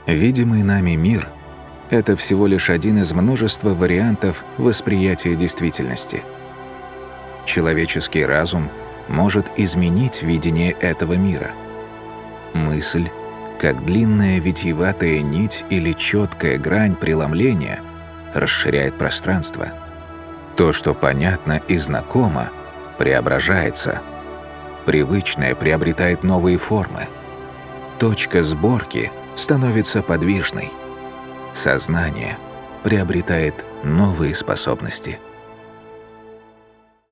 Видимый нами мир — это всего лишь один из множества вариантов восприятия действительности. Человеческий разум может изменить видение этого мира. Мысль, как длинная витиеватая нить или четкая грань преломления, расширяет пространство. То, что понятно и знакомо, преображается. Привычное приобретает новые формы. Точка сборки становится подвижной. Сознание приобретает новые способности.